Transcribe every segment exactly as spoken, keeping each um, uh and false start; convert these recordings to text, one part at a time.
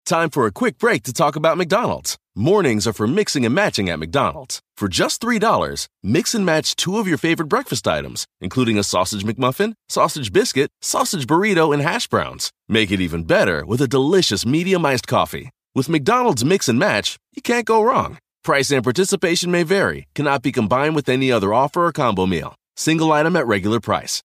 Time for a quick break to talk about McDonald's. Mornings are for mixing and matching at McDonald's. For just three dollars, mix and match two of your favorite breakfast items, including a sausage McMuffin, sausage biscuit, sausage burrito, and hash browns. Make it even better with a delicious medium iced coffee. With McDonald's Mix and Match, you can't go wrong. Price and participation may vary, cannot be combined with any other offer or combo meal. Single item at regular price.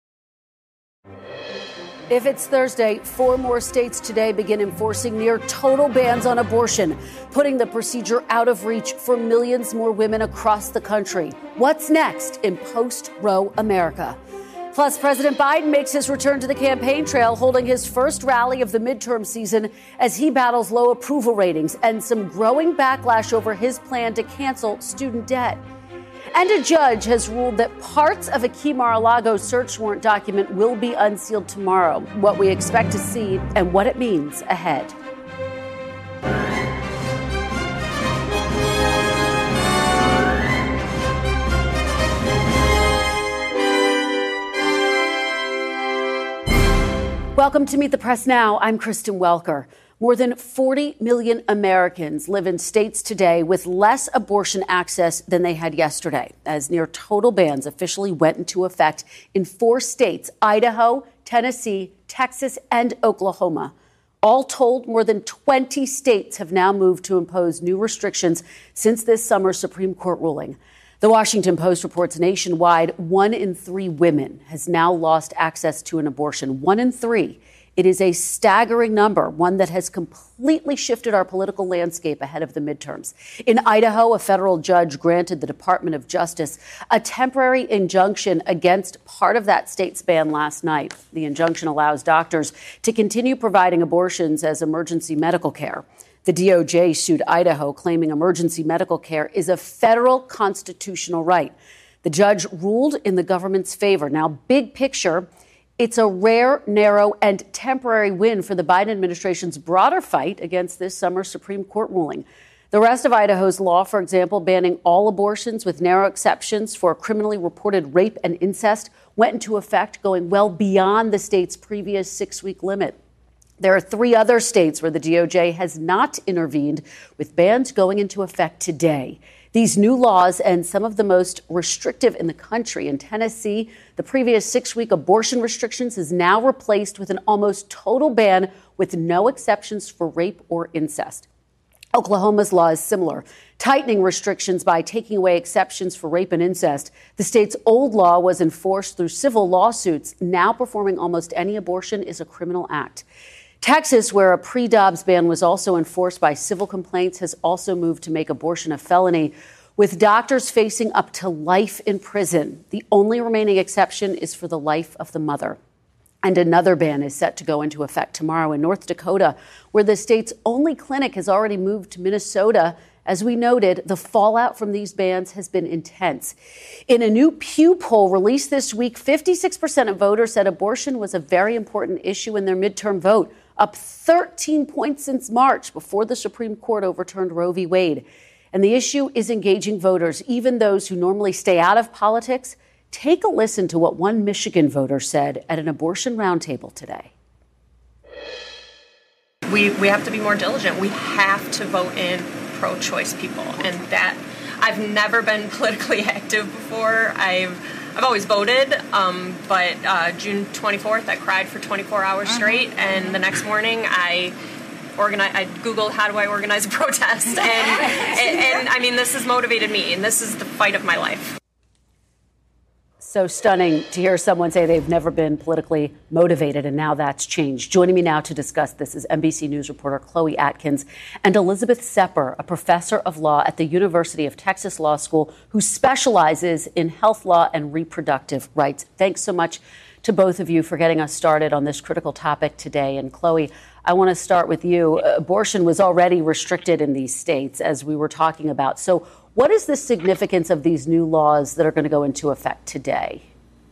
If it's Thursday, four more states today begin enforcing near total bans on abortion, putting the procedure out of reach for millions more women across the country. What's next in post-Roe America? Plus, President Biden makes his return to the campaign trail, holding his first rally of the midterm season as he battles low approval ratings and some growing backlash over his plan to cancel student debt. And a judge has ruled that parts of a key Mar-a-Lago search warrant document will be unsealed tomorrow. What we expect to see and what it means ahead. Welcome to Meet the Press Now. I'm Kristen Welker. More than forty million Americans live in states today with less abortion access than they had yesterday, as near total bans officially went into effect in four states: Idaho, Tennessee, Texas, and Oklahoma. All told, more than twenty states have now moved to impose new restrictions since this summer's Supreme Court ruling. The Washington Post reports nationwide, one in three women has now lost access to an abortion. One in three. It is a staggering number, one that has completely shifted our political landscape ahead of the midterms. In Idaho, a federal judge granted the Department of Justice a temporary injunction against part of that state's ban last night. The injunction allows doctors to continue providing abortions as emergency medical care. The D O J sued Idaho, claiming emergency medical care is a federal constitutional right. The judge ruled in the government's favor. Now, big picture, it's a rare, narrow, and temporary win for the Biden administration's broader fight against this summer's Supreme Court ruling. The rest of Idaho's law, for example, banning all abortions with narrow exceptions for criminally reported rape and incest, went into effect, going well beyond the state's previous six-week limit. There are three other states where the D O J has not intervened, with bans going into effect today. These new laws and some of the most restrictive in the country. In Tennessee, the previous six-week abortion restrictions is now replaced with an almost total ban with no exceptions for rape or incest. Oklahoma's law is similar, tightening restrictions by taking away exceptions for rape and incest. The state's old law was enforced through civil lawsuits. Now performing almost any abortion is a criminal act. Texas, where a pre-Dobbs ban was also enforced by civil complaints, has also moved to make abortion a felony, with doctors facing up to life in prison. The only remaining exception is for the life of the mother. And another ban is set to go into effect tomorrow in North Dakota, where the state's only clinic has already moved to Minnesota. As we noted, the fallout from these bans has been intense. In a new Pew poll released this week, fifty-six percent of voters said abortion was a very important issue in their midterm vote, up thirteen points since March, before the Supreme Court overturned Roe v. Wade. And the issue is engaging voters, even those who normally stay out of politics. Take a listen to what one Michigan voter said at an abortion roundtable today. We we have to be more diligent. We have to vote in pro-choice people, and that I've never been politically active before. I've I've always voted, um, but uh, June twenty-fourth, I cried for twenty-four hours straight, and the next morning I organize. I Googled how do I organize a protest, and, and and I mean this has motivated me, and this is the fight of my life. So stunning to hear someone say they've never been politically motivated, and now that's changed. Joining me now to discuss this is N B C News reporter Chloe Atkins and Elizabeth Sepper, a professor of law at the University of Texas Law School who specializes in health law and reproductive rights. Thanks so much to both of you for getting us started on this critical topic today. And Chloe, I want to start with you. Abortion was already restricted in these states, as we were talking about. So what is the significance of these new laws that are going to go into effect today?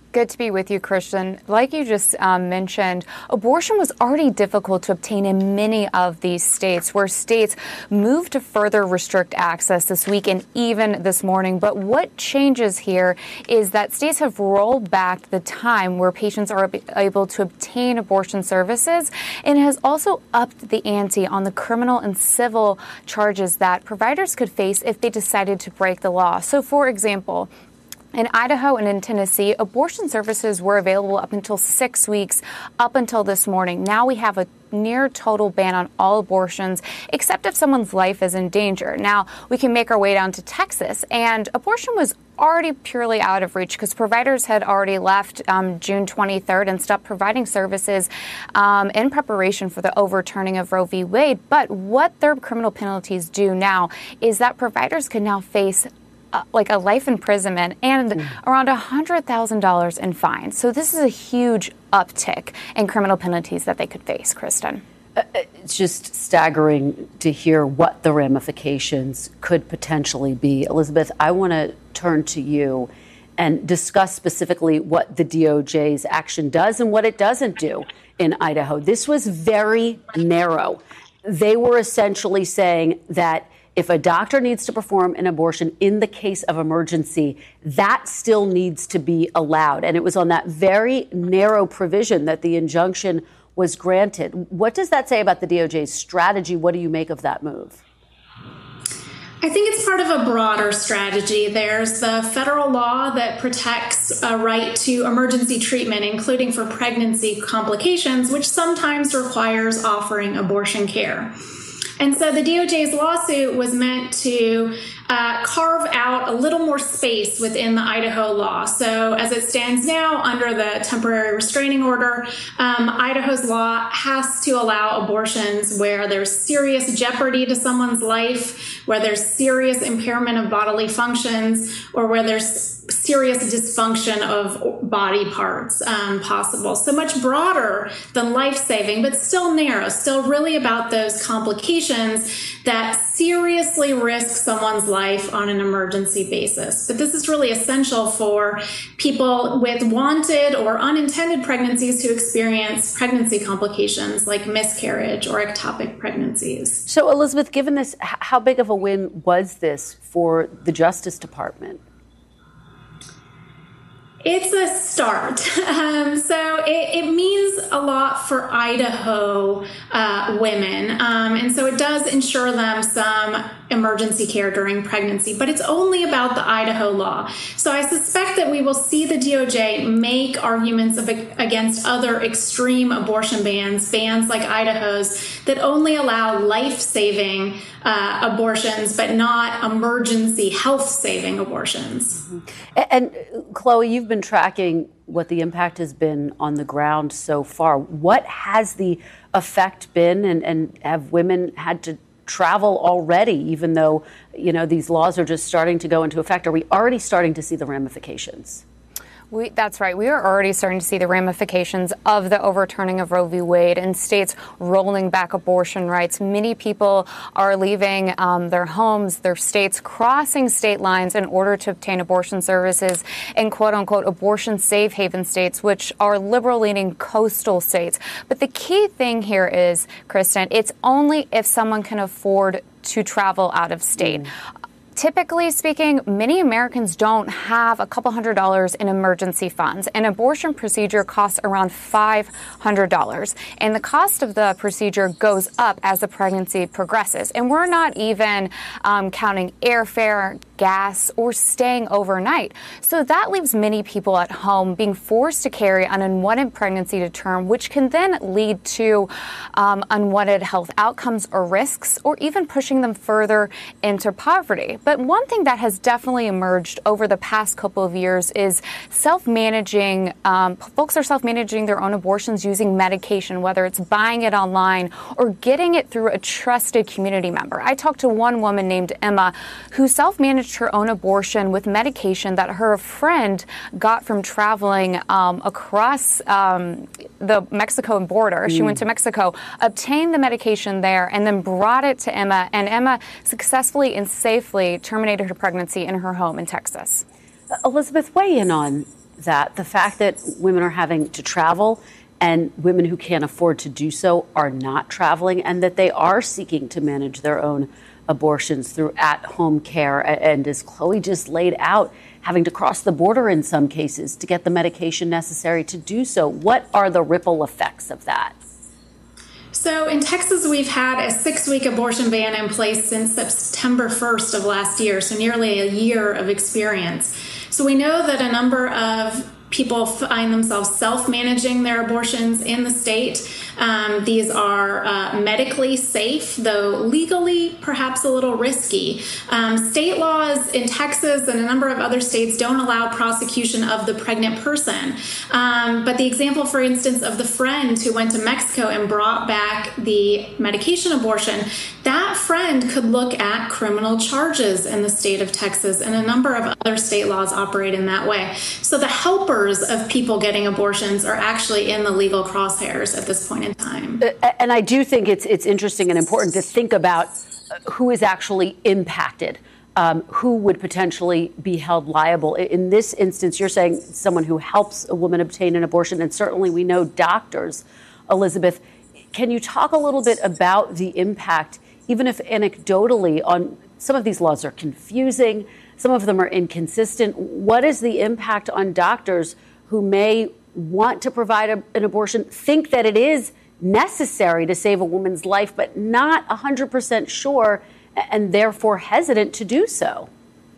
Good to be with you, Christian. Like you just um, mentioned, abortion was already difficult to obtain in many of these states, where states moved to further restrict access this week and even this morning. But what changes here is that states have rolled back the time where patients are able to obtain abortion services, and has also upped the ante on the criminal and civil charges that providers could face if they decided to break the law. So, for example, in Idaho and in Tennessee, abortion services were available up until six weeks, up until this morning. Now we have a near total ban on all abortions, except if someone's life is in danger. Now, we can make our way down to Texas, and abortion was already purely out of reach because providers had already left um, June twenty-third and stopped providing services um, in preparation for the overturning of Roe v. Wade. But what their criminal penalties do now is that providers can now face Uh, like a life imprisonment and mm. around one hundred thousand dollars in fines. So this is a huge uptick in criminal penalties that they could face, Kristen. Uh, it's just staggering to hear what the ramifications could potentially be. Elizabeth, I want to turn to you and discuss specifically what the D O J's action does and what it doesn't do in Idaho. This was very narrow. They were essentially saying that if a doctor needs to perform an abortion in the case of emergency, that still needs to be allowed. And it was on that very narrow provision that the injunction was granted. What does that say about the D O J's strategy? What do you make of that move? I think it's part of a broader strategy. There's the federal law that protects a right to emergency treatment, including for pregnancy complications, which sometimes requires offering abortion care. And so the D O J's lawsuit was meant to uh, carve out a little more space within the Idaho law. So as it stands now, under the temporary restraining order, um, Idaho's law has to allow abortions where there's serious jeopardy to someone's life, where there's serious impairment of bodily functions, or where there's serious dysfunction of body parts um, possible. So much broader than life-saving, but still narrow, still really about those complications that seriously risk someone's life on an emergency basis. But this is really essential for people with wanted or unintended pregnancies who experience pregnancy complications like miscarriage or ectopic pregnancies. So, Elizabeth, given this, how big of a win was this for the Justice Department? It's a start. Um, so it, it means a lot for Idaho uh, women. Um, and so it does ensure them some emergency care during pregnancy, but it's only about the Idaho law. So I suspect that we will see the D O J make arguments of, against other extreme abortion bans, bans like Idaho's, that only allow life-saving uh, abortions, but not emergency health-saving abortions. Mm-hmm. And, and Chloe, you've been tracking what the impact has been on the ground so far. What has the effect been, and, and have women had to travel already, even though, you know, these laws are just starting to go into effect? Are we already starting to see the ramifications? We, that's right. We are already starting to see the ramifications of the overturning of Roe v. Wade and states rolling back abortion rights. Many people are leaving um, their homes, their states, crossing state lines in order to obtain abortion services in quote-unquote abortion safe haven states, which are liberal-leaning coastal states. But the key thing here is, Kristen, it's only if someone can afford to travel out of state. Mm. Typically speaking, many Americans don't have a couple hundred dollars in emergency funds. An abortion procedure costs around five hundred dollars, and the cost of the procedure goes up as the pregnancy progresses. And we're not even um, counting airfare, gas, or staying overnight. So that leaves many people at home being forced to carry an unwanted pregnancy to term, which can then lead to um, unwanted health outcomes or risks, or even pushing them further into poverty. But one thing that has definitely emerged over the past couple of years is self-managing. Um, folks are self-managing their own abortions using medication, whether it's buying it online or getting it through a trusted community member. I talked to one woman named Emma who self-managed her own abortion with medication that her friend got from traveling um, across um, the Mexico border. Mm. She went to Mexico, obtained the medication there, and then brought it to Emma. And Emma successfully and safely terminated her pregnancy in her home in Texas. Elizabeth, weigh in on that the fact that women are having to travel and women who can't afford to do so are not traveling, and that they are seeking to manage their own abortions through at-home care, and as Chloe just laid out, having to cross the border in some cases to get the medication necessary to do so. What are the ripple effects of that? So in Texas, we've had a six-week abortion ban in place since September first of last year, so nearly a year of experience. So we know that a number of people find themselves self-managing their abortions in the state. Um, these are uh, medically safe, though legally perhaps a little risky. Um, state laws in Texas and a number of other states don't allow prosecution of the pregnant person. Um, but the example, for instance, of the friend who went to Mexico and brought back the medication abortion, that friend could look at criminal charges in the state of Texas, and a number of other state laws operate in that way. So the helpers of people getting abortions are actually in the legal crosshairs at this point in time. And I do think it's it's interesting and important to think about who is actually impacted, um, who would potentially be held liable. In this instance, you're saying someone who helps a woman obtain an abortion, and certainly we know doctors. Elizabeth, can you talk a little bit about the impact, even if anecdotally, on some of these laws are confusing, some of them are inconsistent. What is the impact on doctors who may want to provide a, an abortion, think that it is necessary to save a woman's life, but not one hundred percent sure and therefore hesitant to do so?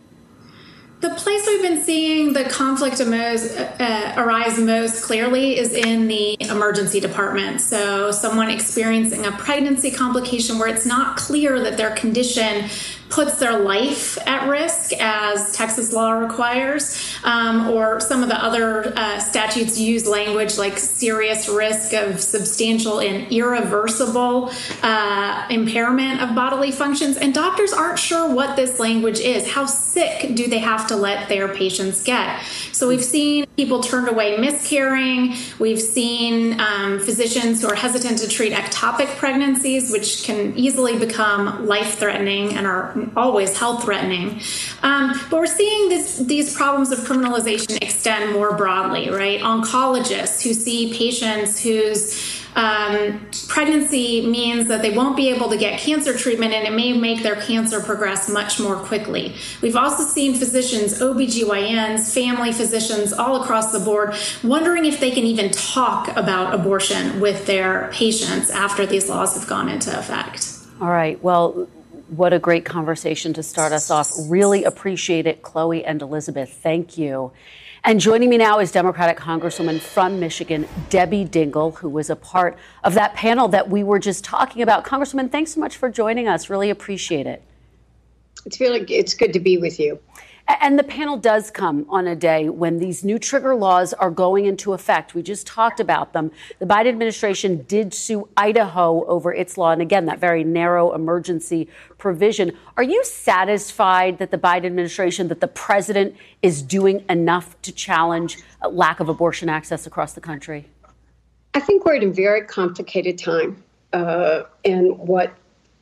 The place we've been seeing the conflict most, uh, arise most clearly is in the emergency department. So someone experiencing a pregnancy complication where it's not clear that their condition puts their life at risk, as Texas law requires, um, or some of the other uh, statutes use language like serious risk of substantial and irreversible uh, impairment of bodily functions. And doctors aren't sure what this language is. How sick do they have to let their patients get? So we've seen people turned away miscarrying. We've seen um, physicians who are hesitant to treat ectopic pregnancies, which can easily become life-threatening and are always health-threatening. Um, but we're seeing this, these problems of criminalization extend more broadly, right? Oncologists who see patients whose um, pregnancy means that they won't be able to get cancer treatment, and it may make their cancer progress much more quickly. We've also seen physicians, O B G Y Ns, family physicians all across the board wondering if they can even talk about abortion with their patients after these laws have gone into effect. All right. Well, what a great conversation to start us off. Really appreciate it, Chloe and Elizabeth. Thank you. And joining me now is Democratic Congresswoman from Michigan, Debbie Dingell, who was a part of that panel that we were just talking about. Congresswoman, thanks so much for joining us. Really appreciate it. It's really, it's good to be with you. And the panel does come on a day when these new trigger laws are going into effect. We just talked about them. The Biden administration did sue Idaho over its law, and again, that very narrow emergency provision. Are you satisfied that the Biden administration, that the president is doing enough to challenge a lack of abortion access across the country? I think we're at a very complicated time, uh, and what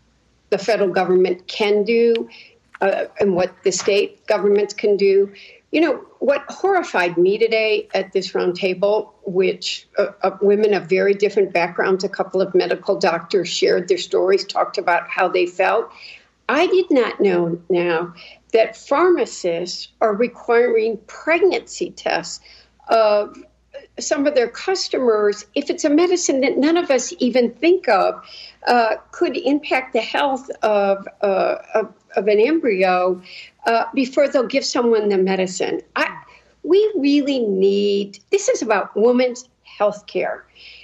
the federal government can do Uh, and what the state governments can do. You know, what horrified me today at this roundtable, which uh, uh, women of very different backgrounds, a couple of medical doctors shared their stories, talked about how they felt. I did not know now that pharmacists are requiring pregnancy tests of some of their customers, if it's a medicine that none of us even think of, uh, could impact the health of, uh, of, of an embryo uh, before they'll give someone the medicine. I, we really need, this is about women's health care,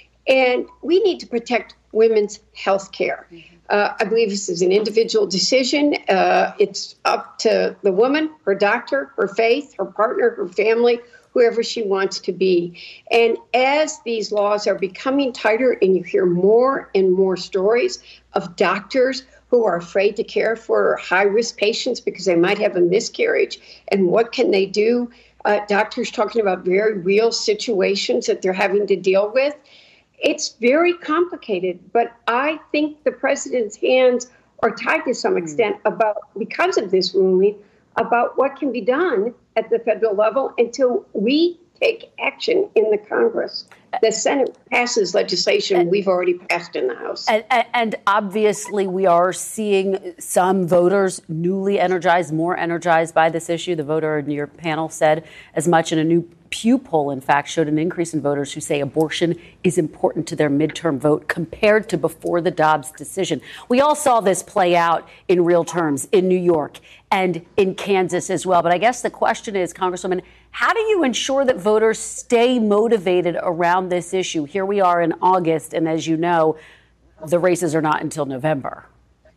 and we need to protect women's health care. Uh, I believe this is an individual decision. Uh, it's up to the woman, her doctor, her faith, her partner, her family, whoever she wants to be. And as these laws are becoming tighter and you hear more and more stories of doctors who are afraid to care for high-risk patients because they might have a miscarriage, and what can they do? Uh, doctors talking about very real situations that they're having to deal with. It's very complicated, but I think the president's hands are tied to some extent about, because of this ruling, about what can be done at the federal level until we take action in the Congress. The Senate passes legislation we've already passed in the House. And, and, and obviously, we are seeing some voters newly energized, more energized by this issue. The voter in your panel said as much, in a new Pew poll, in fact, showed an increase in voters who say abortion is important to their midterm vote compared to before the Dobbs decision. We all saw this play out in real terms in New York and in Kansas as well. But I guess the question is, Congresswoman, how do you ensure that voters stay motivated around this issue? Here we are in August, and as you know, the races are not until November.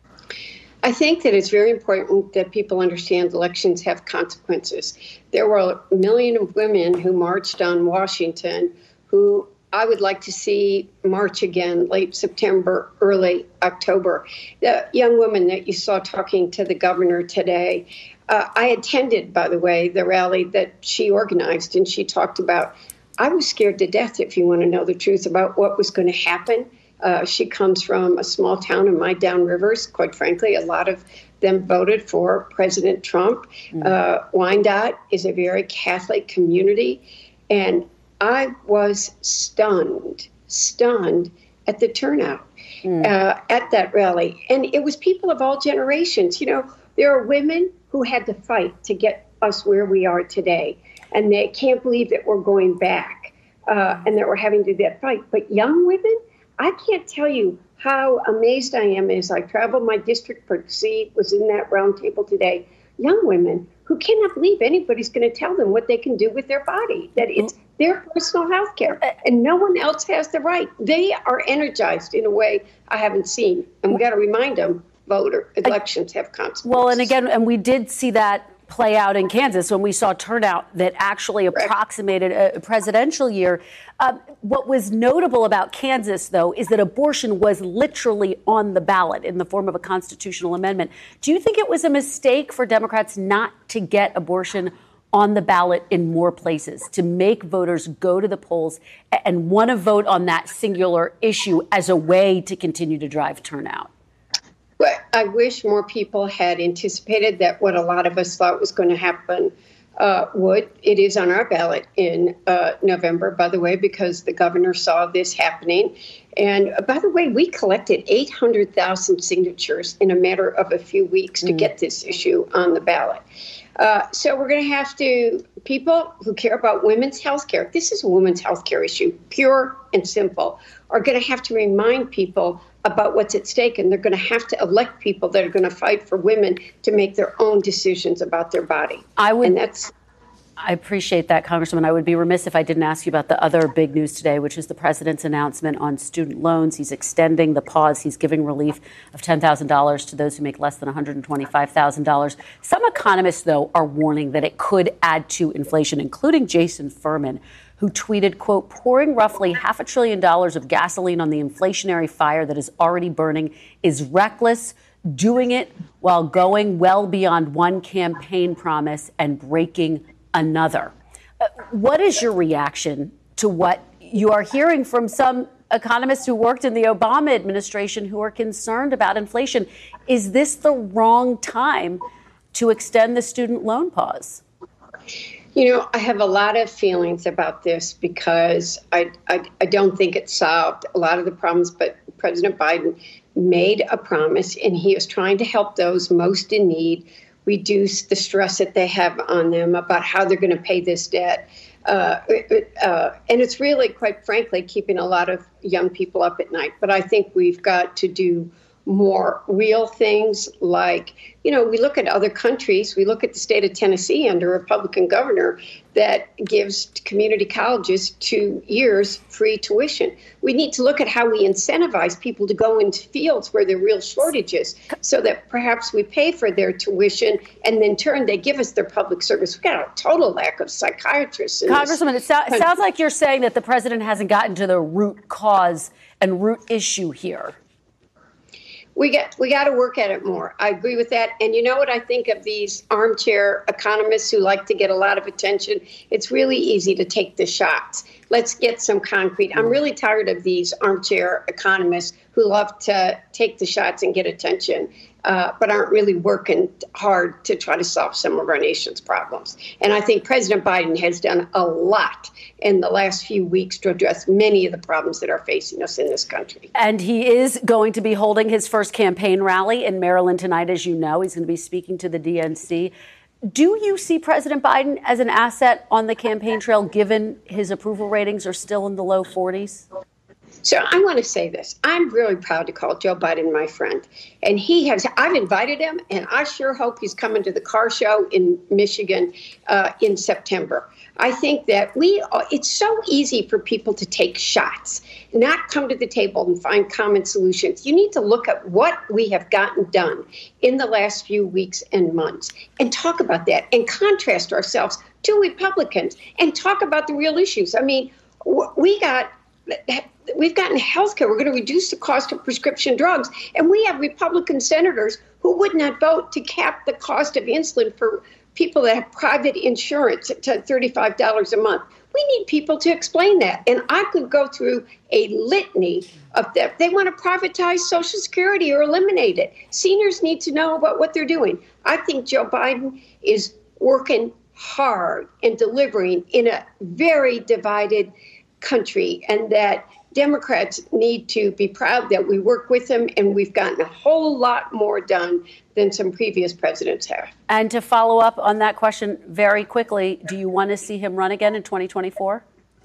I think that it's very important that people understand elections have consequences. There were a million of women who marched on Washington who I would like to see march again late September, early October. The young woman that you saw talking to the governor today, uh, I attended, by the way, the rally that she organized, and she talked about, I was scared to death, if you want to know the truth, about what was going to happen. Uh, she comes from a small town in my downrivers. Quite frankly, a lot of them voted for President Trump. Mm. Uh, Wyandotte is a very Catholic community. And I was stunned, stunned at the turnout mm. uh, at that rally. And it was people of all generations. You know, there are women who had to fight to get us where we are today. And they can't believe that we're going back uh, and that we're having to do that fight. But young women, I can't tell you how amazed I am as I travel my district for see was in that roundtable today. Young women who cannot believe anybody's going to tell them what they can do with their body, that it's their personal health care, and no one else has the right. They are energized in a way I haven't seen. And we got to remind them, voter elections have consequences. Well, and again, and we did see that play out in Kansas when we saw turnout that actually approximated a presidential year. Uh, what was notable about Kansas, though, is that abortion was literally on the ballot in the form of a constitutional amendment. Do you think it was a mistake for Democrats not to get abortion on the ballot in more places, to make voters go to the polls and want to vote on that singular issue as a way to continue to drive turnout? Well, I wish more people had anticipated that what a lot of us thought was going to happen uh, would. It is on our ballot in uh, November, by the way, because the governor saw this happening. And uh, by the way, we collected eight hundred thousand signatures in a matter of a few weeks to mm. get this issue on the ballot. Uh, so we're going to have to, people who care about women's health care, this is a women's health care issue, pure and simple, are going to have to remind people about what's at stake, and they're going to have to elect people that are going to fight for women to make their own decisions about their body. I would. And that's. I appreciate that, Congresswoman. I would be remiss if I didn't ask you about the other big news today, which is the president's announcement on student loans. He's extending the pause. He's giving relief of ten thousand dollars to those who make less than one hundred twenty-five thousand dollars. Some economists, though, are warning that it could add to inflation, including Jason Furman, who tweeted, quote, pouring roughly half a trillion dollars of gasoline on the inflationary fire that is already burning is reckless, doing it while going well beyond one campaign promise and breaking another. Uh, what is your reaction to what you are hearing from some economists who worked in the Obama administration who are concerned about inflation? Is this the wrong time to extend the student loan pause? You know, I have a lot of feelings about this because I, I, I don't think it solved a lot of the problems, but President Biden made a promise, and he is trying to help those most in need reduce the stress that they have on them about how they're going to pay this debt. Uh, uh, and it's really, quite frankly, keeping a lot of young people up at night. But I think we've got to do more real things like, you know, we look at other countries. We look at the state of Tennessee under a Republican governor that gives community colleges two years free tuition. We need to look at how we incentivize people to go into fields where there are real shortages so that perhaps we pay for their tuition and in turn they give us their public service. We've got a total lack of psychiatrists. Congresswoman, it, so- it sounds like you're saying that the president hasn't gotten to the root cause and root issue here. We got we got to work at it more. I agree with that. And you know what I think of these armchair economists who like to get a lot of attention? It's really easy to take the shots. Let's get some concrete. I'm really tired of these armchair economists who who love to take the shots and get attention, uh, but aren't really working hard to try to solve some of our nation's problems. And I think President Biden has done a lot in the last few weeks to address many of the problems that are facing us in this country. And he is going to be holding his first campaign rally in Maryland tonight, as you know. He's going to be speaking to the D N C. Do you see President Biden as an asset on the campaign trail, given his approval ratings are still in the low forties? So I want to say this. I'm really proud to call Joe Biden my friend. And he has, I've invited him, and I sure hope he's coming to the car show in Michigan uh, in September. I think that we, it's so easy for people to take shots, not come to the table and find common solutions. You need to look at what we have gotten done in the last few weeks and months and talk about that and contrast ourselves to Republicans and talk about the real issues. I mean, we got... We've gotten health care. We're going to reduce the cost of prescription drugs. And we have Republican senators who would not vote to cap the cost of insulin for people that have private insurance to thirty-five dollars a month. We need people to explain that. And I could go through a litany of that. They want to privatize Social Security or eliminate it. Seniors need to know about what they're doing. I think Joe Biden is working hard and delivering in a very divided country, and that Democrats need to be proud that we work with them, and we've gotten a whole lot more done than some previous presidents have. And to follow up on that question very quickly, do you want to see him run again in twenty twenty-four?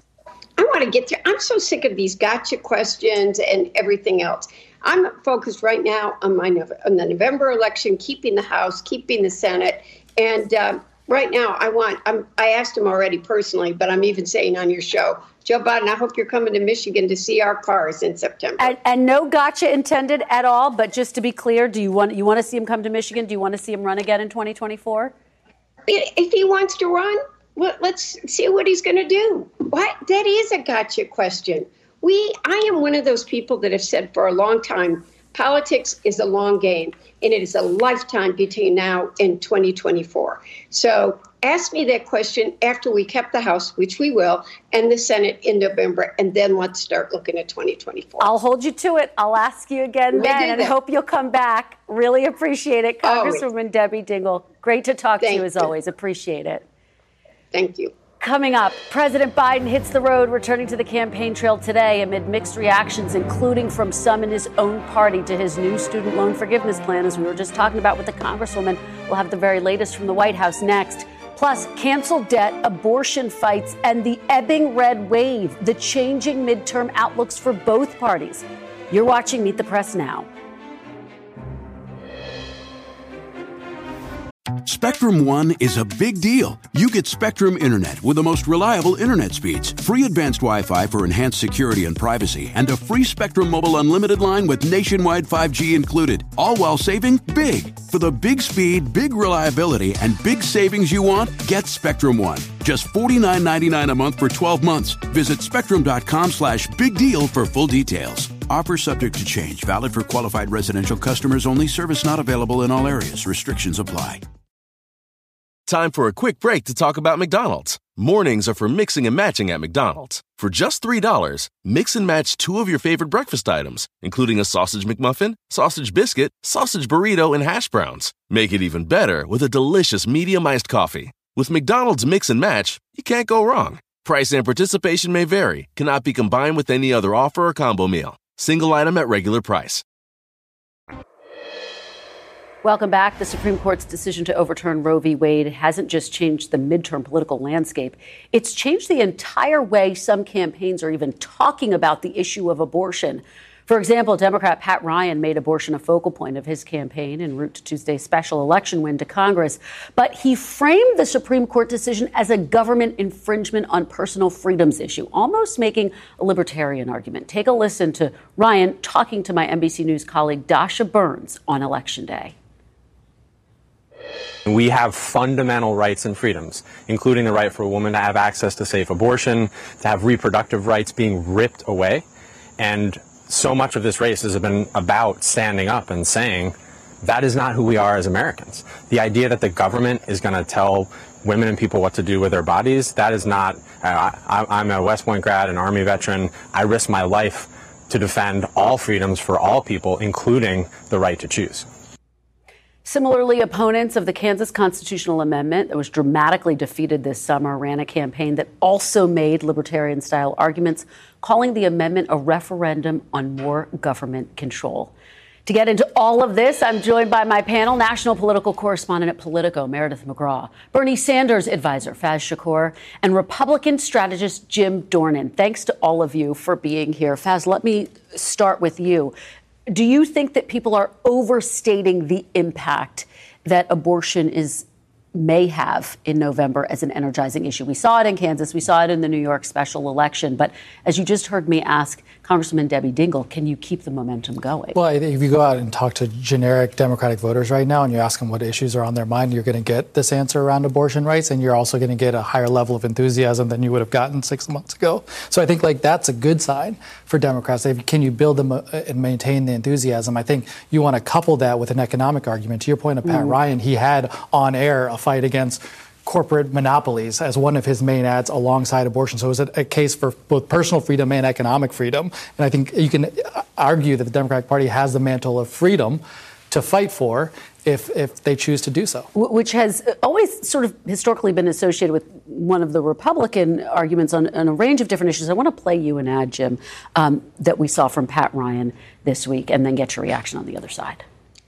I want to get to, I'm so sick of these gotcha questions and everything else. I'm focused right now on my on the November election, keeping the House, keeping the Senate, and uh, right now I want, I'm, I asked him already personally, but I'm even saying on your show, Joe Biden, I hope you're coming to Michigan to see our cars in September. And, and no gotcha intended at all. But just to be clear, do you want you want to see him come to Michigan? Do you want to see him run again in twenty twenty-four? If he wants to run, well, let's see what he's going to do. What? That is a gotcha question. We, I am one of those people that have said for a long time, politics is a long game, and it is a lifetime between now and twenty twenty-four. So ask me that question after we kept the House, which we will, and the Senate in November, and then let's start looking at twenty twenty-four. I'll hold you to it. I'll ask you again then, and I hope you'll come back. Really appreciate it. Congresswoman Always. Debbie Dingell, great to talk Thank to you as you. always. Appreciate it. Thank you. Coming up, President Biden hits the road, returning to the campaign trail today amid mixed reactions, including from some in his own party to his new student loan forgiveness plan, as we were just talking about with the Congresswoman. We'll have the very latest from the White House next. Plus, canceled debt, abortion fights, and the ebbing red wave, the changing midterm outlooks for both parties. You're watching Meet the Press Now. Spectrum One is a big deal. You get Spectrum Internet with the most reliable internet speeds, free advanced Wi-Fi for enhanced security and privacy, and a free Spectrum Mobile Unlimited line with nationwide five G included, all while saving big. For the big speed, big reliability, and big savings you want, get Spectrum One. Just forty-nine ninety-nine a month for twelve months. Visit spectrum.com slash big deal for full details. Offer subject to change. Valid for qualified residential customers only. Service not available in all areas. Restrictions apply. Time for a quick break to talk about McDonald's. Mornings are for mixing and matching at McDonald's. For just three dollars, mix and match two of your favorite breakfast items, including a sausage McMuffin, sausage biscuit, sausage burrito, and hash browns. Make it even better with a delicious medium iced coffee. With McDonald's Mix and Match, you can't go wrong. Price and participation may vary, cannot be combined with any other offer or combo meal. Single item at regular price. Welcome back. The Supreme Court's decision to overturn Roe v. Wade hasn't just changed the midterm political landscape. It's changed the entire way some campaigns are even talking about the issue of abortion. For example, Democrat Pat Ryan made abortion a focal point of his campaign en route to Tuesday's special election win to Congress. But he framed the Supreme Court decision as a government infringement on personal freedoms issue, almost making a libertarian argument. Take a listen to Ryan talking to my N B C News colleague Dasha Burns on Election Day. We have fundamental rights and freedoms, including the right for a woman to have access to safe abortion, to have reproductive rights being ripped away. And so much of this race has been about standing up and saying that is not who we are as Americans. The idea that the government is going to tell women and people what to do with their bodies, that is not, uh, I, I'm a West Point grad, an Army veteran. I risked my life to defend all freedoms for all people, including the right to choose. Similarly, opponents of the Kansas constitutional amendment that was dramatically defeated this summer ran a campaign that also made libertarian-style arguments, calling the amendment a referendum on more government control. To get into all of this, I'm joined by my panel, national political correspondent at Politico, Meredith McGraw, Bernie Sanders advisor, Faz Shakur, and Republican strategist Jim Dornan. Thanks to all of you for being here. Faz, let me start with you. Do you think that people are overstating the impact that abortion is may have in November as an energizing issue? We saw it in Kansas. We saw it in the New York special election. But as you just heard me ask Congresswoman Debbie Dingell, can you keep the momentum going? Well, if you go out and talk to generic Democratic voters right now and you ask them what issues are on their mind, you're going to get this answer around abortion rights, and you're also going to get a higher level of enthusiasm than you would have gotten six months ago. So I think like that's a good sign for Democrats. Can you build them and maintain the enthusiasm? I think you want to couple that with an economic argument. To your point of Pat mm. Ryan, he had on air a fight against corporate monopolies as one of his main ads alongside abortion. So it was a, a case for both personal freedom and economic freedom. And I think you can argue that the Democratic Party has the mantle of freedom to fight for if if they choose to do so. Which has always sort of historically been associated with one of the Republican arguments on, on a range of different issues. I want to play you an ad, Jim, um, that we saw from Pat Ryan this week, and then get your reaction on the other side.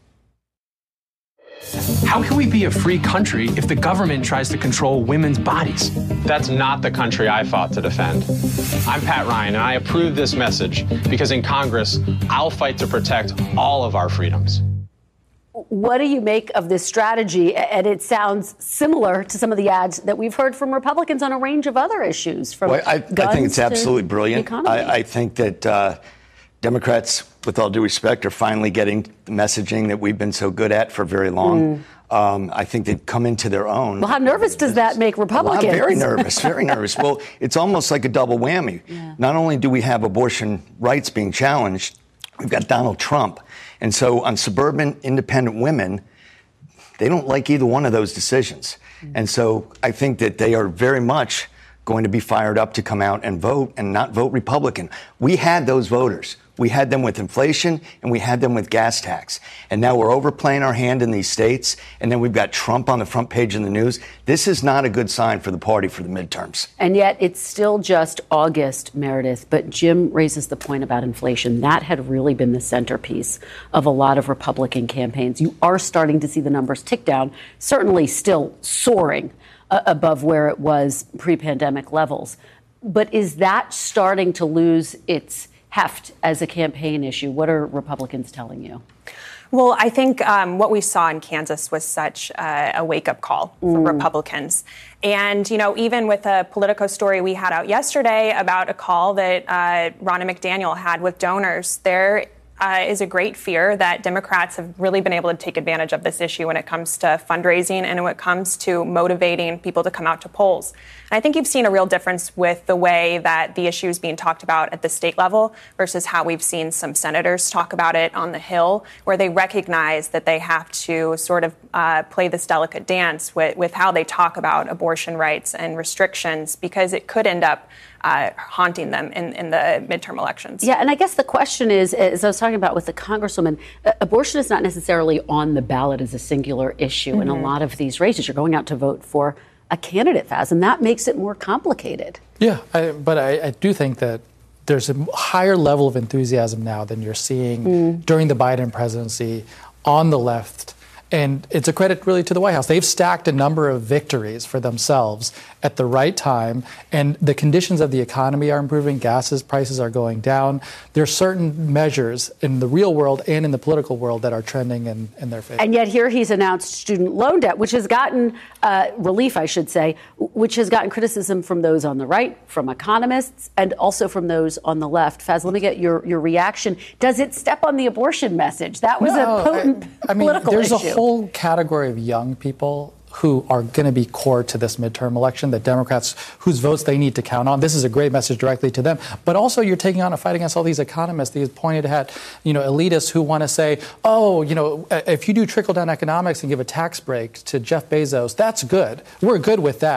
How can we be a free country if the government tries to control women's bodies? That's not the country I fought to defend. I'm Pat Ryan, and I approve this message because in Congress, I'll fight to protect all of our freedoms. What do you make of this strategy? And it sounds similar to some of the ads that we've heard from Republicans on a range of other issues. From well, I, guns I think it's absolutely brilliant. I, I think that uh, Democrats, with all due respect, are finally getting the messaging that we've been so good at for very long. Mm. Um, I think they've come into their own. Well, how nervous does that make Republicans? Well, I'm very nervous, very nervous. Well, it's almost like a double whammy. Yeah. Not only do we have abortion rights being challenged, we've got Donald Trump. And so on suburban independent women, they don't like either one of those decisions. Mm. And so I think that they are very much going to be fired up to come out and vote and not vote Republican. We had those voters. We had them with inflation and we had them with gas tax. And now we're overplaying our hand in these states. And then we've got Trump on the front page of the news. This is not a good sign for the party for the midterms. And yet it's still just August, Meredith. But Jim raises the point about inflation. That had really been the centerpiece of a lot of Republican campaigns. You are starting to see the numbers tick down, certainly still soaring uh, above where it was pre-pandemic levels. But is that starting to lose its heft as a campaign issue? What are Republicans telling you? Well, I think um, what we saw in Kansas was such uh, a wake-up call for mm. Republicans. And, you know, even with a Politico story we had out yesterday about a call that uh, Ronna McDaniel had with donors, there Uh, is a great fear that Democrats have really been able to take advantage of this issue when it comes to fundraising and when it comes to motivating people to come out to polls. And I think you've seen a real difference with the way that the issue is being talked about at the state level versus how we've seen some senators talk about it on the Hill, where they recognize that they have to sort of uh, play this delicate dance with, with how they talk about abortion rights and restrictions, because it could end up Uh, haunting them in, in the midterm elections. Yeah, and I guess the question is, as I was talking about with the Congresswoman, uh, abortion is not necessarily on the ballot as a singular issue mm-hmm. in a lot of these races. You're going out to vote for a candidate, Faz, and that makes it more complicated. Yeah, I, but I, I do think that there's a higher level of enthusiasm now than you're seeing mm. during the Biden presidency on the left. And it's a credit really to the White House. They've stacked a number of victories for themselves at the right time. And the conditions of the economy are improving. Gas prices are going down. There are certain measures in the real world and in the political world that are trending in, in their favor. And yet here he's announced student loan debt, which has gotten uh, relief, I should say, which has gotten criticism from those on the right, from economists, and also from those on the left. Faz, let me get your, your reaction. Does it step on the abortion message? That was no, a potent I, I mean, political there's issue. A whole category of young people who are going to be core to this midterm election, that Democrats, whose votes they need to count on. This is a great message directly to them. But also you're taking on a fight against all these economists, these pointed at, you know, elitists who want to say, oh, you know, if you do trickle-down economics and give a tax break to Jeff Bezos, that's good. We're good with that.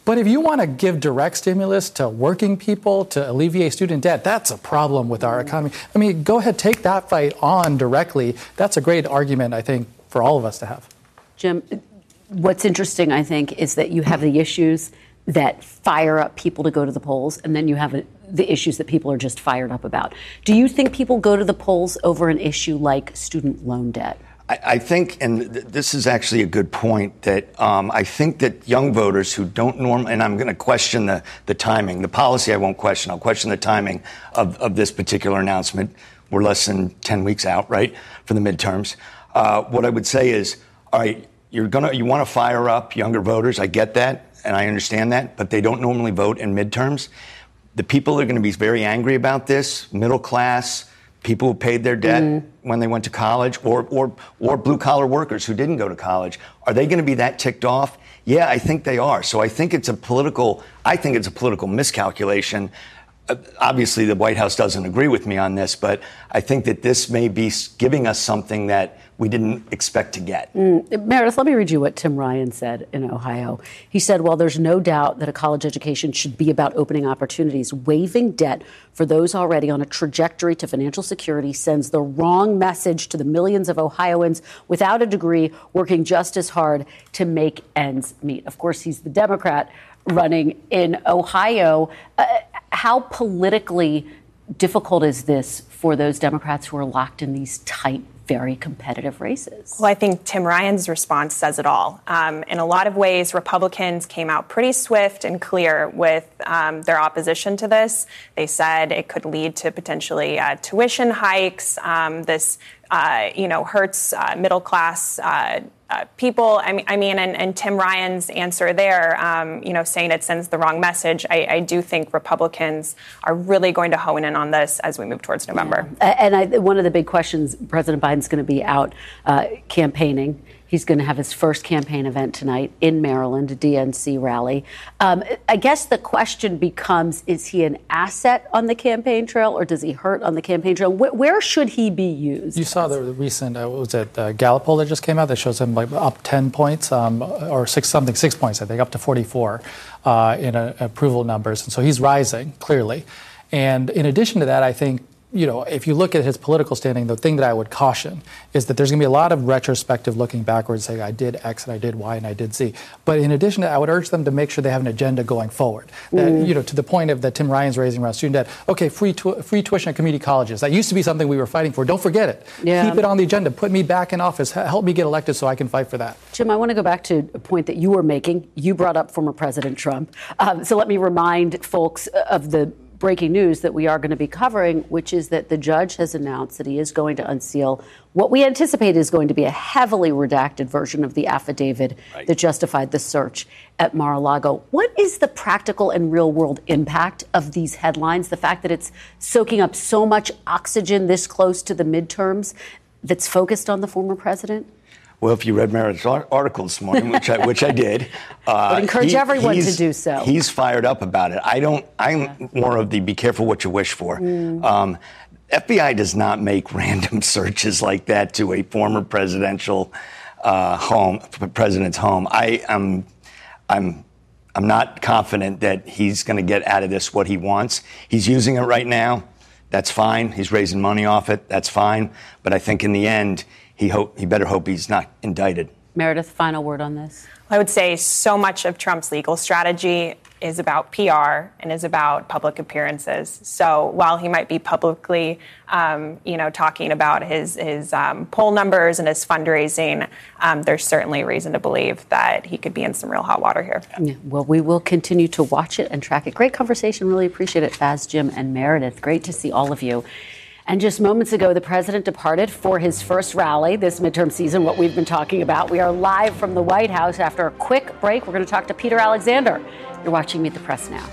But if you want to give direct stimulus to working people to alleviate student debt, that's a problem with our economy. I mean, go ahead, take that fight on directly. That's a great argument, I think, for all of us to have. Jim, what's interesting, I think, is that you have the issues that fire up people to go to the polls, and then you have a, the issues that people are just fired up about. Do you think people go to the polls over an issue like student loan debt? I, I think, and th- this is actually a good point, that um, I think that young voters who don't normally, and I'm going to question the, the timing, the policy I won't question, I'll question the timing of, of this particular announcement. We're less than ten weeks out, right, for the midterms. Uh, what I would say is, all right, you're gonna, you want to fire up younger voters, I get that. And I understand that, but they don't normally vote in midterms. The people that are going to be very angry about this, middle class, people who paid their debt mm-hmm. when they went to college, or or or blue-collar workers who didn't go to college, are they going to be that ticked off? Yeah, I think they are. So I think it's a political, I think it's a political miscalculation. Uh, obviously, the White House doesn't agree with me on this, but I think that this may be giving us something that we didn't expect to get. Mm. Meredith, let me read you what Tim Ryan said in Ohio. He said, well, there's no doubt that a college education should be about opening opportunities. Waiving debt for those already on a trajectory to financial security sends the wrong message to the millions of Ohioans without a degree working just as hard to make ends meet. Of course, he's the Democrat running in Ohio. Uh, how politically difficult is this for those Democrats who are locked in these tight, very competitive races? Well, I think Tim Ryan's response says it all. Um, in a lot of ways, Republicans came out pretty swift and clear with um, their opposition to this. They said it could lead to potentially uh, tuition hikes. Um, this, uh, you know, hurts uh, middle class uh, uh, people. I mean, I mean, and, and Tim Ryan's answer there, um, you know, saying it sends the wrong message. I, I do think Republicans are really going to hone in on this as we move towards November. Yeah. And I, one of the big questions, President Biden's going to be out uh, campaigning. He's going to have his first campaign event tonight in Maryland, a D N C rally. Um, I guess the question becomes, is he an asset on the campaign trail or does he hurt on the campaign trail? Where, where should he be used? You saw the recent, uh, what was it, uh, Gallup poll that just came out that shows him like up ten points um, or six something, six points, I think, up to forty-four uh, in uh, approval numbers. And so he's rising, clearly. And in addition to that, I think, you know, if you look at his political standing, the thing that I would caution is that there's going to be a lot of retrospective looking backwards, saying I did X and I did Y and I did Z. But in addition to that, I would urge them to make sure they have an agenda going forward. That, mm. you know, to the point of that Tim Ryan's raising around student debt. Okay, free tu- free tuition at community colleges. That used to be something we were fighting for. Don't forget it. Yeah. Keep it on the agenda. Put me back in office. Help me get elected so I can fight for that. Jim, I want to go back to a point that you were making. You brought up former President Trump. Um, so let me remind folks of the breaking news that we are going to be covering, which is that the judge has announced that he is going to unseal what we anticipate is going to be a heavily redacted version of the affidavit right. that justified the search at Mar-a-Lago. What is the practical and real world impact of these headlines? The fact that it's soaking up so much oxygen this close to the midterms that's focused on the former president? Well, if you read Meredith's article this morning, which I which I did, uh, I would encourage he, everyone to do so. He's fired up about it. I don't. I'm yeah. more of the be careful what you wish for. Mm. Um, F B I does not make random searches like that to a former presidential uh, home, president's home. I am, I'm, I'm not confident that he's going to get out of this what he wants. He's using it right now. That's fine. He's raising money off it. That's fine. But I think in the end, He hope he better hope he's not indicted. Meredith, final word on this. I would say so much of Trump's legal strategy is about P R and is about public appearances. So while he might be publicly, um, you know, talking about his his um, poll numbers and his fundraising, um, there's certainly reason to believe that he could be in some real hot water here. Yeah, well, we will continue to watch it and track it. Great conversation. Really appreciate it, Faz, Jim, and Meredith. Great to see all of you. And just moments ago, the president departed for his first rally this midterm season, what we've been talking about. We are live from the White House. After a quick break, we're going to talk to Peter Alexander. You're watching Meet the Press Now.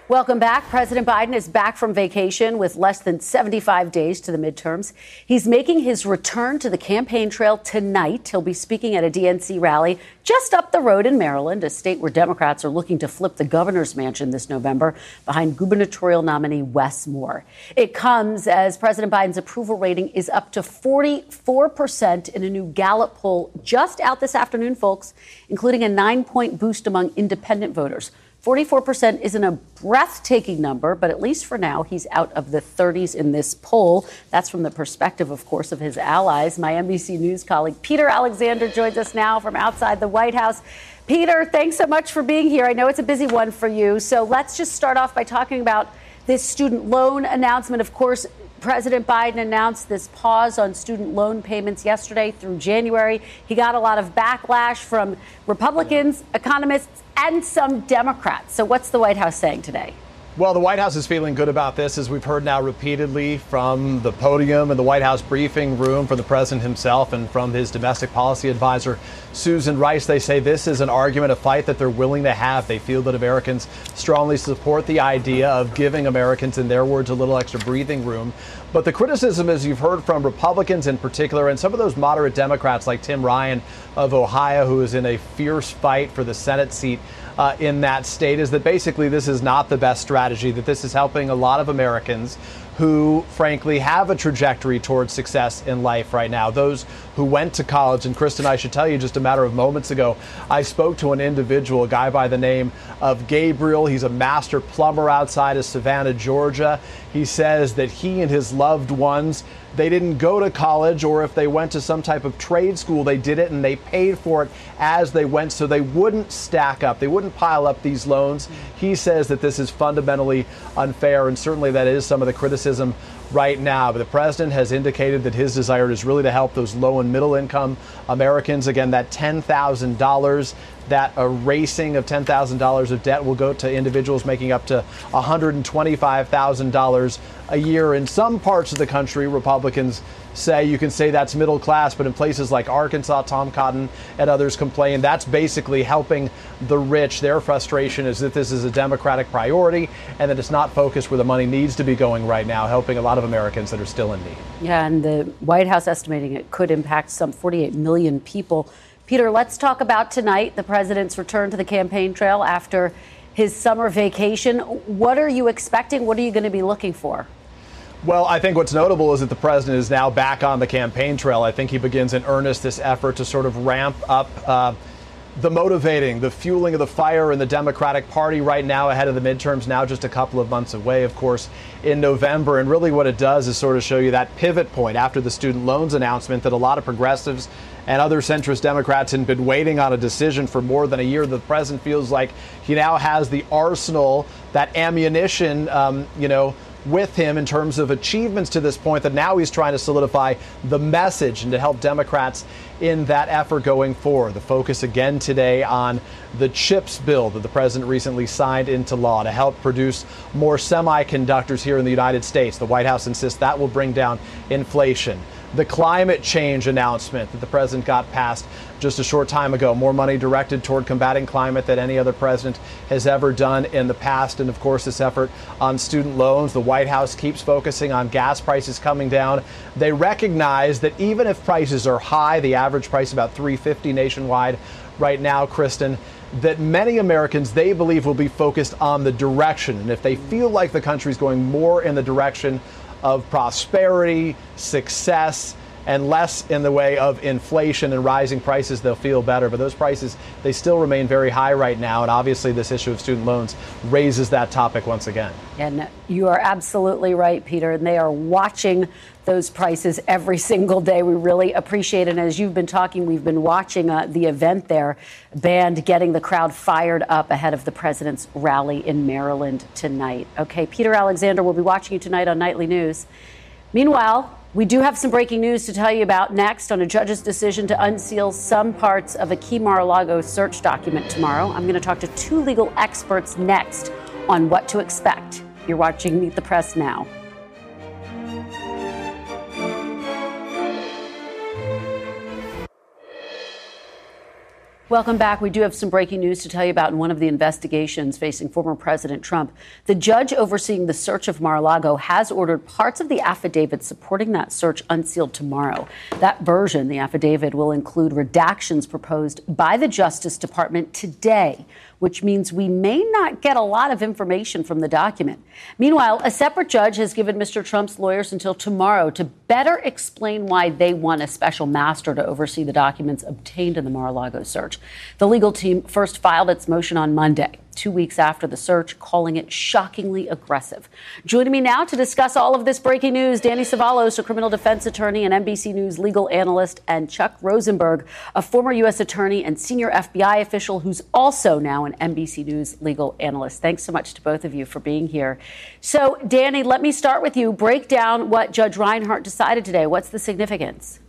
Welcome back. President Biden is back from vacation with less than seventy-five days to the midterms. He's making his return to the campaign trail tonight. He'll be speaking at a D N C rally just up the road in Maryland, a state where Democrats are looking to flip the governor's mansion this November behind gubernatorial nominee Wes Moore. It comes as President Biden's approval rating is up to forty-four percent in a new Gallup poll just out this afternoon, folks, including a nine-point boost among independent voters. forty-four percent isn't a breathtaking number, but at least for now, he's out of the thirties in this poll. That's from the perspective, of course, of his allies. My N B C News colleague Peter Alexander joins us now from outside the White House. Peter, thanks so much for being here. I know it's a busy one for you. So let's just start off by talking about this student loan announcement. Of course, President Biden announced this pause on student loan payments yesterday through January. He got a lot of backlash from Republicans, economists, and some Democrats. So what's the White House saying today? Well, the White House is feeling good about this, as we've heard now repeatedly from the podium in the White House briefing room, from the president himself and from his domestic policy advisor, Susan Rice. They say this is an argument, a fight that they're willing to have. They feel that Americans strongly support the idea of giving Americans, in their words, a little extra breathing room. But the criticism, as you've heard from Republicans in particular, and some of those moderate Democrats like Tim Ryan of Ohio, who is in a fierce fight for the Senate seat uh, in that state, is that basically this is not the best strategy, that this is helping a lot of Americans who, frankly, have a trajectory towards success in life right now. Those who went to college. And Kristen, I should tell you, just a matter of moments ago, I spoke to an individual, a guy by the name of Gabriel. He's a master plumber outside of Savannah, Georgia. He says that he and his loved ones, they didn't go to college, or if they went to some type of trade school, they did it and they paid for it as they went, so they wouldn't stack up. They wouldn't pile up these loans. He says that this is fundamentally unfair, and certainly that is some of the criticism right now. But the president has indicated that his desire is really to help those low and middle income Americans. Again, that ten thousand dollars, that erasing of ten thousand dollars of debt will go to individuals making up to one hundred twenty-five thousand dollars a year. In some parts of the country, Republicans say you can say that's middle class, but in places like Arkansas, Tom Cotton and others complain that's basically helping the rich. Their frustration is that this is a Democratic priority and that it's not focused where the money needs to be going right now, helping a lot of Americans that are still in need. Yeah, and the White House estimating it could impact some forty-eight million people. Peter, let's talk about tonight, the president's return to the campaign trail after his summer vacation. What are you expecting? What are you going to be looking for? Well, I think what's notable is that the president is now back on the campaign trail. I think he begins in earnest this effort to sort of ramp up uh, the motivating, the fueling of the fire in the Democratic Party right now ahead of the midterms, now just a couple of months away, of course, in November. And really what it does is sort of show you that pivot point after the student loans announcement that a lot of progressives and other centrist Democrats had been waiting on a decision for more than a year. The president feels like he now has the arsenal, that ammunition, um, you know, with him in terms of achievements to this point, that now he's trying to solidify the message and to help Democrats in that effort going forward. The focus again today on the CHIPS bill that the president recently signed into law to help produce more semiconductors here in the United States. The White House insists that will bring down inflation. The climate change announcement that the president got passed just a short time ago, more money directed toward combating climate than any other president has ever done in the past. And of course, this effort on student loans. The White House keeps focusing on gas prices coming down. They recognize that even if prices are high, the average price about three fifty nationwide right now, Kristen, that many Americans, they believe, will be focused on the direction. And if they feel like the country's going more in the direction of prosperity, success, and less in the way of inflation and rising prices, they'll feel better. But those prices, they still remain very high right now. And obviously this issue of student loans raises that topic once again. And you are absolutely right, Peter. And they are watching those prices every single day. We really appreciate it. And as you've been talking, we've been watching uh, the event there, band getting the crowd fired up ahead of the president's rally in Maryland tonight. Okay, Peter Alexander will be watching you tonight on Nightly News. Meanwhile, we do have some breaking news to tell you about next on a judge's decision to unseal some parts of a Key Mar-a-Lago search document tomorrow. I'm going to talk to two legal experts next on what to expect. You're watching Meet the Press now. Welcome back. We do have some breaking news to tell you about in one of the investigations facing former President Trump. The judge overseeing the search of Mar-a-Lago has ordered parts of the affidavit supporting that search unsealed tomorrow. That version, the affidavit, will include redactions proposed by the Justice Department today, which means we may not get a lot of information from the document. Meanwhile, a separate judge has given Mister Trump's lawyers until tomorrow to better explain why they want a special master to oversee the documents obtained in the Mar-a-Lago search. The legal team first filed its motion on Monday, two weeks after the search, calling it shockingly aggressive. Joining me now to discuss all of this breaking news, Danny Cevallos, a criminal defense attorney and N B C News legal analyst, and Chuck Rosenberg, a former U S attorney and senior F B I official who's also now an N B C News legal analyst. Thanks so much to both of you for being here. So, Danny, let me start with you. Break down what Judge Reinhart decided today. What's the significance?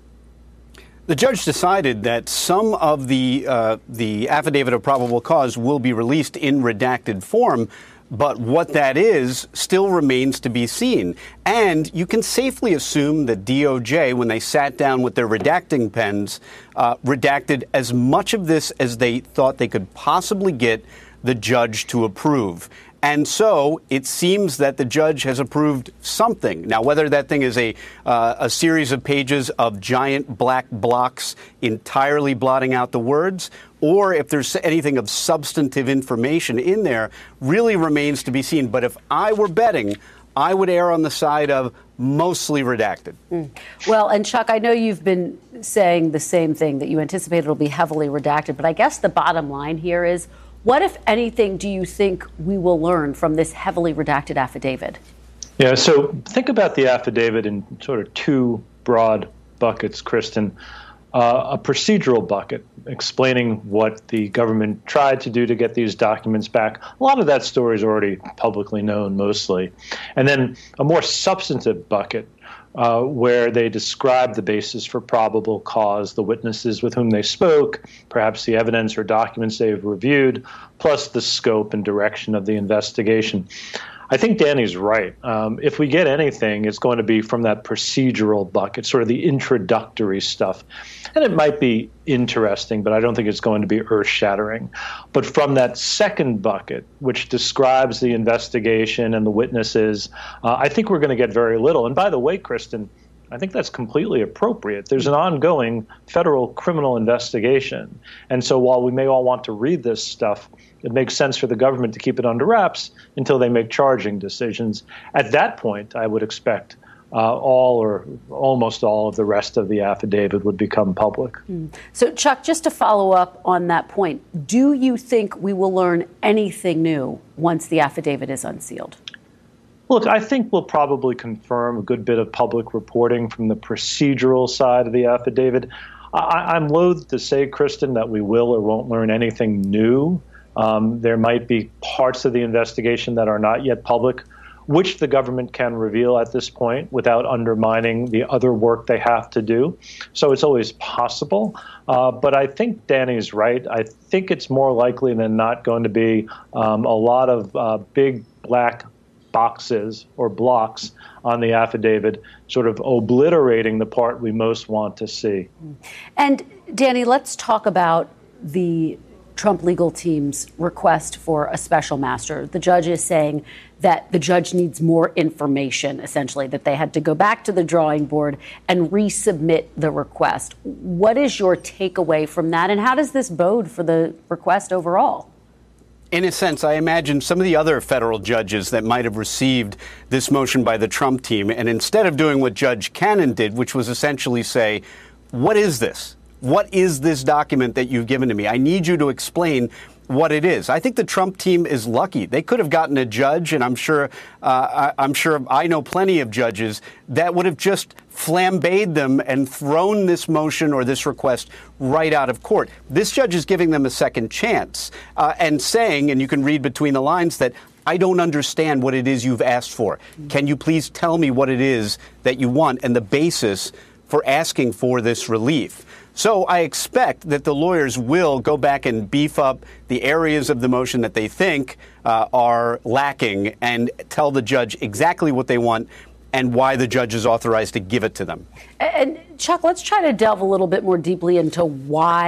The judge decided that some of the uh, the affidavit of probable cause will be released in redacted form, but what that is still remains to be seen. And you can safely assume that D O J, when they sat down with their redacting pens, uh, redacted as much of this as they thought they could possibly get the judge to approve. And so it seems that the judge has approved something. Now, whether that thing is a uh, a series of pages of giant black blocks entirely blotting out the words, or if there's anything of substantive information in there, really remains to be seen. But if I were betting, I would err on the side of mostly redacted. Mm. Well, and Chuck, I know you've been saying the same thing, that you anticipate it'll be heavily redacted. But I guess the bottom line here is, what, if anything, do you think we will learn from this heavily redacted affidavit? Yeah, so think about the affidavit in sort of two broad buckets, Kristen. Uh, a procedural bucket explaining what the government tried to do to get these documents back. A lot of that story is already publicly known, mostly. And then a more substantive bucket Uh, where they describe the basis for probable cause, the witnesses with whom they spoke, perhaps the evidence or documents they've reviewed, plus the scope and direction of the investigation. I think Danny's right. Um, if we get anything, it's going to be from that procedural bucket, sort of the introductory stuff. And it might be interesting, but I don't think it's going to be earth-shattering. But from that second bucket, which describes the investigation and the witnesses, uh, I think we're going to get very little. And by the way, Kristen, I think that's completely appropriate. There's an ongoing federal criminal investigation. And so while we may all want to read this stuff, it makes sense for the government to keep it under wraps until they make charging decisions. At that point, I would expect uh, all or almost all of the rest of the affidavit would become public. Mm. So, Chuck, just to follow up on that point, do you think we will learn anything new once the affidavit is unsealed? Look, I think we'll probably confirm a good bit of public reporting from the procedural side of the affidavit. I, I'm loath to say, Kristen, that we will or won't learn anything new. Um, there might be parts of the investigation that are not yet public, which the government can reveal at this point without undermining the other work they have to do. So it's always possible. Uh, but I think Danny's right. I think it's more likely than not going to be um, a lot of uh, big black boxes or blocks on the affidavit, sort of obliterating the part we most want to see. And Danny, let's talk about the Trump legal team's request for a special master. The judge is saying that the judge needs more information, essentially, that they had to go back to the drawing board and resubmit the request. What is your takeaway from that, and how does this bode for the request overall? In a sense, I imagine some of the other federal judges that might have received this motion by the Trump team, and instead of doing what Judge Cannon did, which was essentially say, what is this? What is this document that you've given to me? I need you to explain what it is. I think the Trump team is lucky. They could have gotten a judge, and I'm sure uh, I, I'm sure I know plenty of judges that would have just flambéed them and thrown this motion or this request right out of court. This judge is giving them a second chance uh, and saying, and you can read between the lines, that I don't understand what it is you've asked for. Can you please tell me what it is that you want and the basis for asking for this relief? So I expect that the lawyers will go back and beef up the areas of the motion that they think uh, are lacking and tell the judge exactly what they want and why the judge is authorized to give it to them. And Chuck, let's try to delve a little bit more deeply into why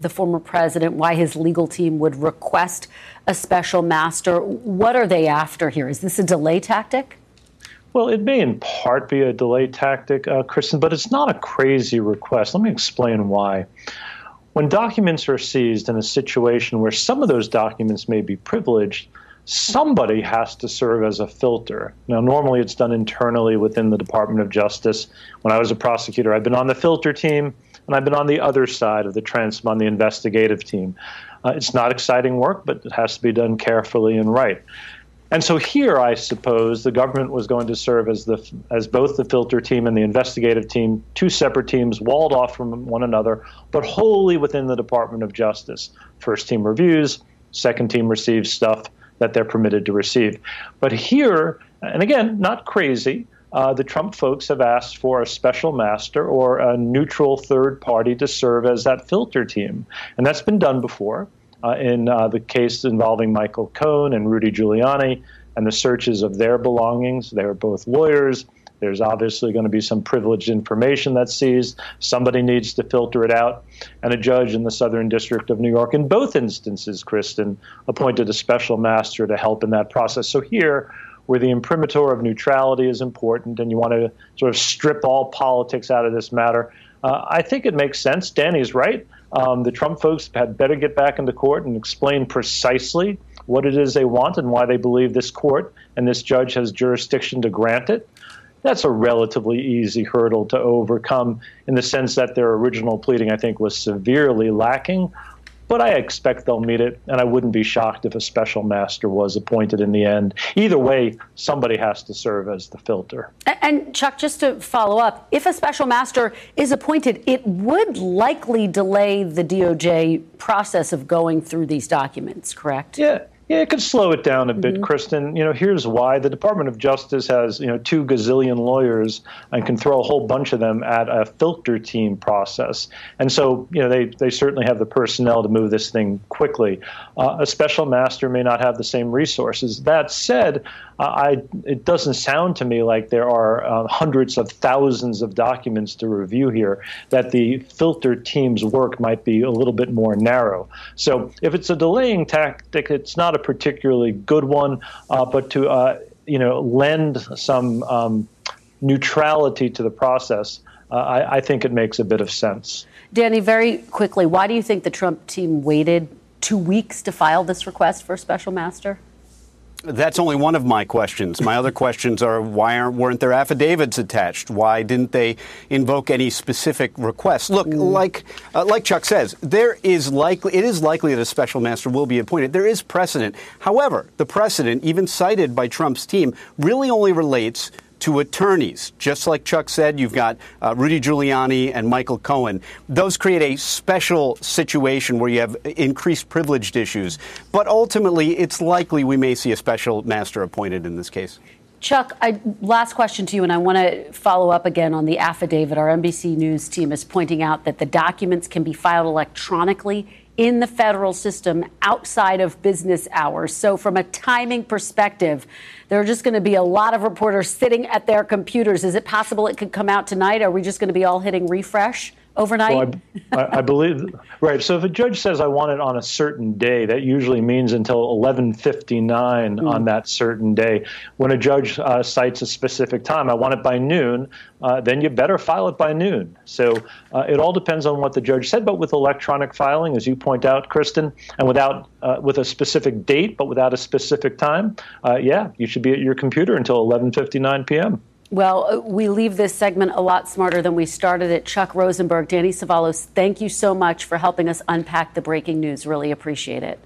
the former president, why his legal team would request a special master. What are they after here? Is this a delay tactic? Well, it may in part be a delay tactic, uh, Kristen, but it's not a crazy request. Let me explain why. When documents are seized in a situation where some of those documents may be privileged, somebody has to serve as a filter. Now, normally it's done internally within the Department of Justice. When I was a prosecutor, I've been on the filter team, and I've been on the other side of the transom, on the investigative team. Uh, it's not exciting work, but it has to be done carefully and right. And so here, I suppose, the government was going to serve as the as both the filter team and the investigative team, two separate teams walled off from one another, but wholly within the Department of Justice. First team reviews, second team receives stuff that they're permitted to receive. But here, and again, not crazy, uh, the Trump folks have asked for a special master or a neutral third party to serve as that filter team. And that's been done before uh, in uh, the case involving Michael Cohen and Rudy Giuliani and the searches of their belongings. They were both lawyers. There's obviously going to be some privileged information that's seized. Somebody needs to filter it out. And a judge in the Southern District of New York, in both instances, Kristen, appointed a special master to help in that process. So here, where the imprimatur of neutrality is important and you want to sort of strip all politics out of this matter, uh, I think it makes sense. Danny's right. Um, the Trump folks had better get back into court and explain precisely what it is they want and why they believe this court and this judge has jurisdiction to grant it. That's a relatively easy hurdle to overcome in the sense that their original pleading, I think, was severely lacking. But I expect they'll meet it, and I wouldn't be shocked if a special master was appointed in the end. Either way, somebody has to serve as the filter. And, Chuck, just to follow up, if a special master is appointed, it would likely delay the D O J process of going through these documents, correct? Yeah. Yeah, it could slow it down a bit, mm-hmm. Kristen. You know, here's why. The Department of Justice has, you know, two gazillion lawyers and can throw a whole bunch of them at a filter team process. And so, you know, they, they certainly have the personnel to move this thing quickly. Uh, a special master may not have the same resources. That said, uh, I it doesn't sound to me like there are uh, hundreds of thousands of documents to review here, that the filter team's work might be a little bit more narrow. So if it's a delaying tactic, it's not a particularly good one, uh, but to uh, you know lend some um, neutrality to the process, uh, I, I think it makes a bit of sense. Danny, very quickly, why do you think the Trump team waited two weeks to file this request for a special master? That's only one of my questions. My other questions are, why aren't, weren't there affidavits attached? Why didn't they invoke any specific requests? Look, mm. like uh, like Chuck says, there is likely it is likely that a special master will be appointed. There is precedent. However, the precedent, even cited by Trump's team, really only relates to attorneys. Just like Chuck said, you've got uh, Rudy Giuliani and Michael Cohen. Those create a special situation where you have increased privileged issues. But ultimately, it's likely we may see a special master appointed in this case. Chuck, I, last question to you, and I want to follow up again on the affidavit. Our N B C News team is pointing out that the documents can be filed electronically in the federal system outside of business hours. So from a timing perspective, there are just going to be a lot of reporters sitting at their computers. Is it possible it could come out tonight? Are we just going to be all hitting refresh overnight? Well, I, I, I believe, right. So if a judge says I want it on a certain day, that usually means until eleven fifty-nine mm. on that certain day. When a judge uh, cites a specific time, I want it by noon, uh, then you better file it by noon. So uh, it all depends on what the judge said. But with electronic filing, as you point out, Kristen, and without uh, with a specific date, but without a specific time, uh, yeah, you should be at your computer until eleven fifty-nine p.m. Well, we leave this segment a lot smarter than we started it. Chuck Rosenberg, Danny Cevallos, thank you so much for helping us unpack the breaking news. Really appreciate it.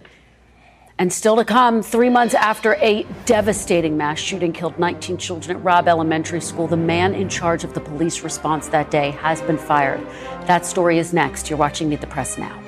And still to come, three months after a devastating mass shooting killed nineteen children at Robb Elementary School, the man in charge of the police response that day has been fired. That story is next. You're watching Meet the Press Now.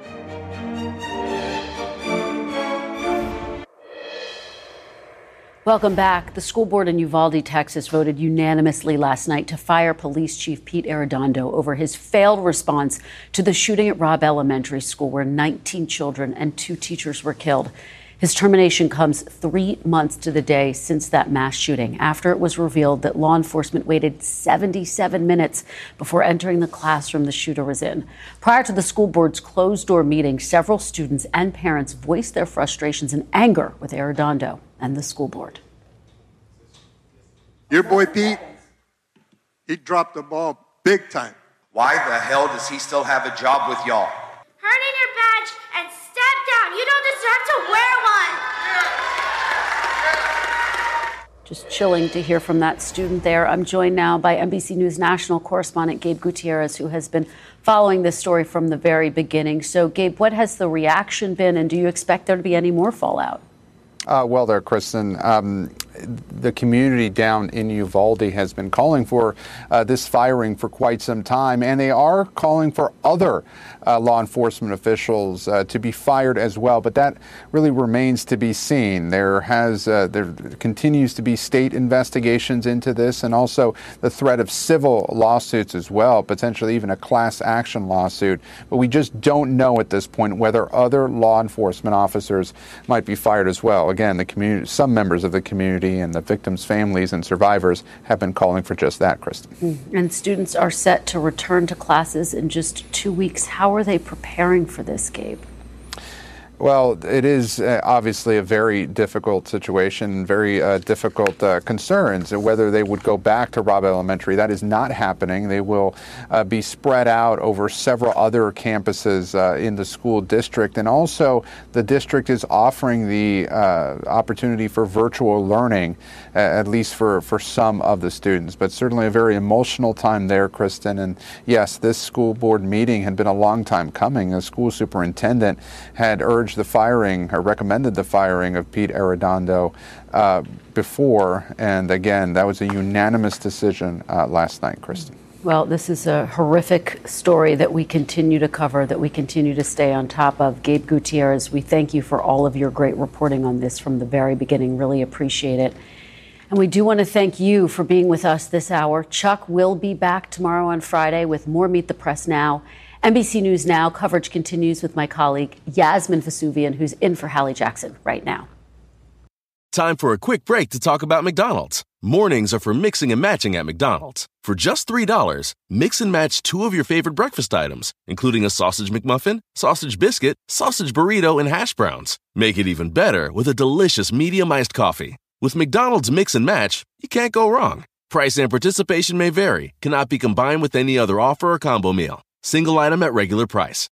Welcome back. The school board in Uvalde, Texas, voted unanimously last night to fire Police Chief Pete Arredondo over his failed response to the shooting at Robb Elementary School, where nineteen children and two teachers were killed. His termination comes three months to the day since that mass shooting, after it was revealed that law enforcement waited seventy-seven minutes before entering the classroom the shooter was in. Prior to the school board's closed-door meeting, several students and parents voiced their frustrations and anger with Arredondo and the school board. Your boy Pete, he dropped the ball big time. Why the hell does he still have a job with y'all? Turn in your badge and step down. You don't deserve to wear one. Just chilling to hear from that student there. I'm joined now by N B C News national correspondent Gabe Gutierrez, who has been following this story from the very beginning. So, Gabe, what has the reaction been, and do you expect there to be any more fallout? Uh, well there, Kristen. Um, the community down in Uvalde has been calling for uh, this firing for quite some time, and they are calling for other uh, law enforcement officials uh, to be fired as well. But that really remains to be seen. There has uh, there continues to be state investigations into this, and also the threat of civil lawsuits as well, potentially even a class action lawsuit. But we just don't know at this point whether other law enforcement officers might be fired as well. Again, the community, some members of the community and the victims' families and survivors have been calling for just that, Kristen. And students are set to return to classes in just two weeks. How are they preparing for this, Gabe? Well, it is uh, obviously a very difficult situation, very uh, difficult uh, concerns, whether they would go back to Robb Elementary. That is not happening. They will uh, be spread out over several other campuses uh, in the school district. And also, the district is offering the uh, opportunity for virtual learning, uh, at least for, for some of the students. But certainly a very emotional time there, Kristen. And yes, this school board meeting had been a long time coming. The school superintendent had urged the firing, or recommended the firing of Pete Arredondo uh, before, and again, that was a unanimous decision uh, last night, Kristen. Well, this is a horrific story that we continue to cover, that we continue to stay on top of. Gabe Gutierrez, we thank you for all of your great reporting on this from the very beginning. Really appreciate it. And we do want to thank you for being with us this hour. Chuck will be back tomorrow on Friday with more Meet the Press Now. N B C News Now coverage continues with my colleague Yasmin Vesuvian, who's in for Hallie Jackson right now. Time for a quick break to talk about McDonald's. Mornings are for mixing and matching at McDonald's. For just three dollars, mix and match two of your favorite breakfast items, including a sausage McMuffin, sausage biscuit, sausage burrito, and hash browns. Make it even better with a delicious medium iced coffee. With McDonald's Mix and Match, you can't go wrong. Price and participation may vary, cannot be combined with any other offer or combo meal. Single item at regular price.